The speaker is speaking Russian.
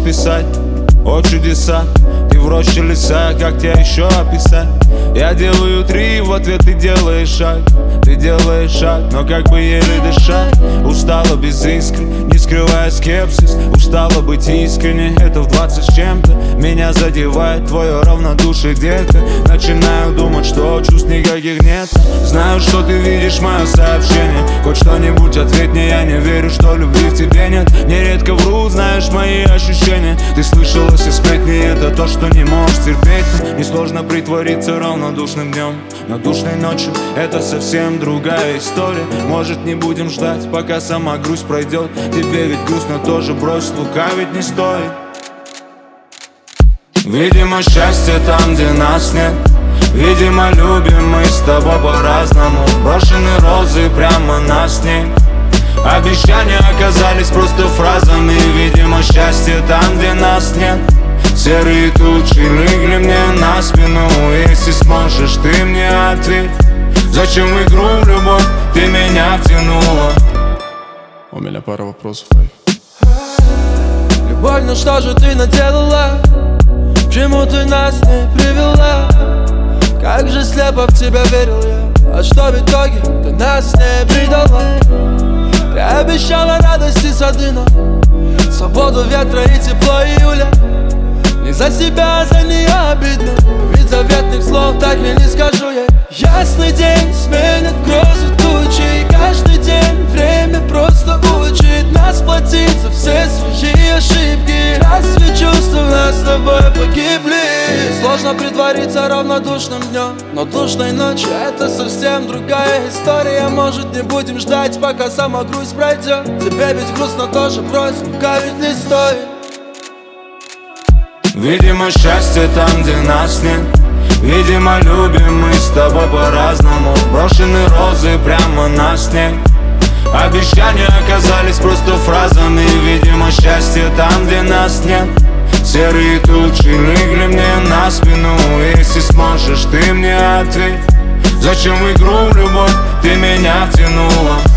писать о чудеса. Ты в роще леса, как тебя еще описать? Я делаю 3, в ответ ты делаешь шаг. Ты делаешь шаг, но как бы еле дышать. Устала без искры, не скрывая скепсис. Устала быть искренней, это в 20 с чем-то. Меня задевает твое равнодушие, детка. Начинаю думать, что чувств никаких нет. Знаю, что ты видишь мое сообщение. Хоть что-нибудь ответь мне, я не верю, что любви в тебе нет. Нередко вру, знаешь мои ощущения. Ты слышала все сплетни, это то, что не можешь терпеть. Несложно притвориться равнодушным днем, но душной ночью это совсем другая история. Может, не будем ждать, пока сама грусть пройдет. Тебе ведь грустно тоже, брось, лукавить не стоит. Видимо, счастье там, где нас нет. Видимо, любим мы с тобой по-разному. Брошены розы прямо на снег. Обещания оказались просто фразами. Видимо, счастье там, где нас нет. Серые тучи легли мне на спину. Если сможешь, ты мне ответь. Зачем в игру любовь ты меня втянула? У меня пара вопросов. Любовь, ну что же ты наделала? К чему ты нас не привела? Как же слепо в тебя верил я. А что в итоге ты нас не предала? Ты обещала радости сады нам, свободу ветра и тепло июля. Не за себя, а за нее обидно. Ведь заветных слов так и не скажу я. Ясный день сменит грозы тучи. И каждый день время просто учит нас платить за все свои ошибки. Разве чувства нас с тобой погибли? Сложно притвориться равнодушным днем, но душной ночью это совсем другая история. Может, не будем ждать, пока сама грусть пройдет. Тебе ведь грустно тоже, брось, лукавить не стоит. Видимо, счастье там, где нас нет. Видимо, любим мы с тобой по-разному. Брошены розы прямо на снег. Обещания оказались просто фразами. Видимо, счастье там, где нас нет. Серые тучи легли мне на спину. Если сможешь, ты мне ответь. Зачем в игру любовь ты меня втянула?